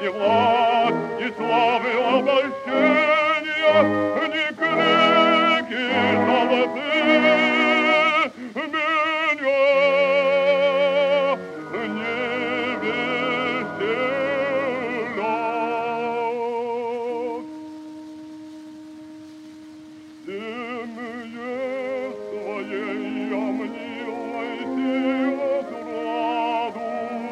ни власть, ни славы обольщения, ни крики жалобы меня не веселят. Семье своей я мнилой отраду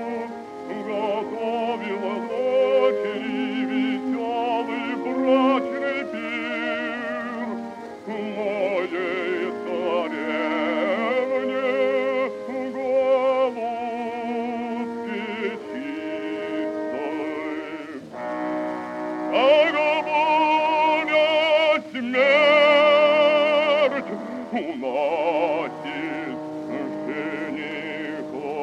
готовила дочери веселый брачный пир. Моей царевне голубки чистой. Как буря смерть уносит жениха.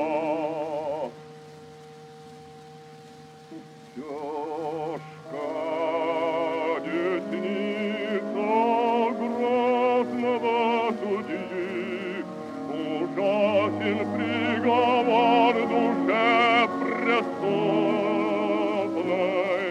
Тяжка десница грозного судьи, ужасен приговор душе преступной.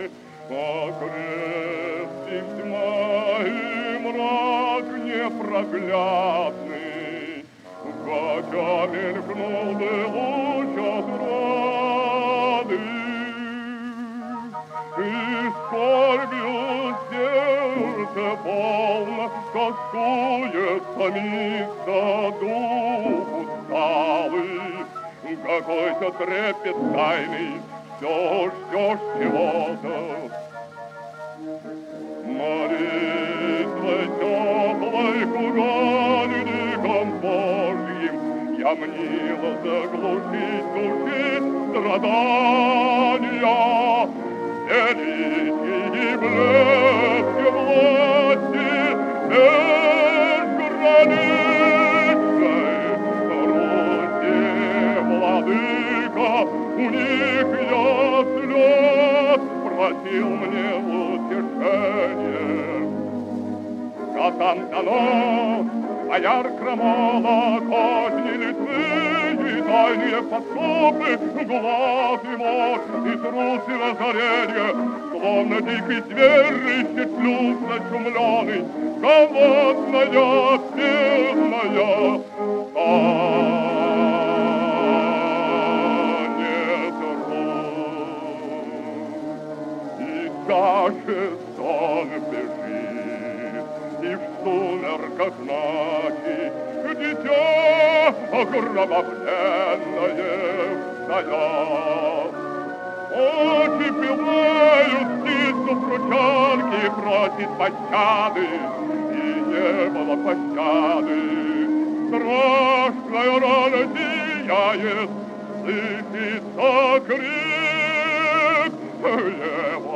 Окрестив тьма и мрак непроглядный, хотя мелькнул бы луч отрады, и скорбью сердце полно тоскует, томится дух усталый, какой-то трепет тайный, все ждешь чего-то. Молитвой теплой к угодникам Божьим я мнила заглушить души страдания. Великий блеск власти безграничной Руси владыка, у них я слез просил мне утешение. Казан дано, бояр крамола, козни лицы и тайные подступы, глаз и мощь и трусы разоренья, словно дикий зверь ищет плюс начумленный, голодная, бедная, станет рук. И даже сон бежит, и в сумерках ночи дитя огромовленное встает. Очи пылают, стиснув ручонки, просит пощады, и не было пощады. Страшная рана зияет, слышится крик, его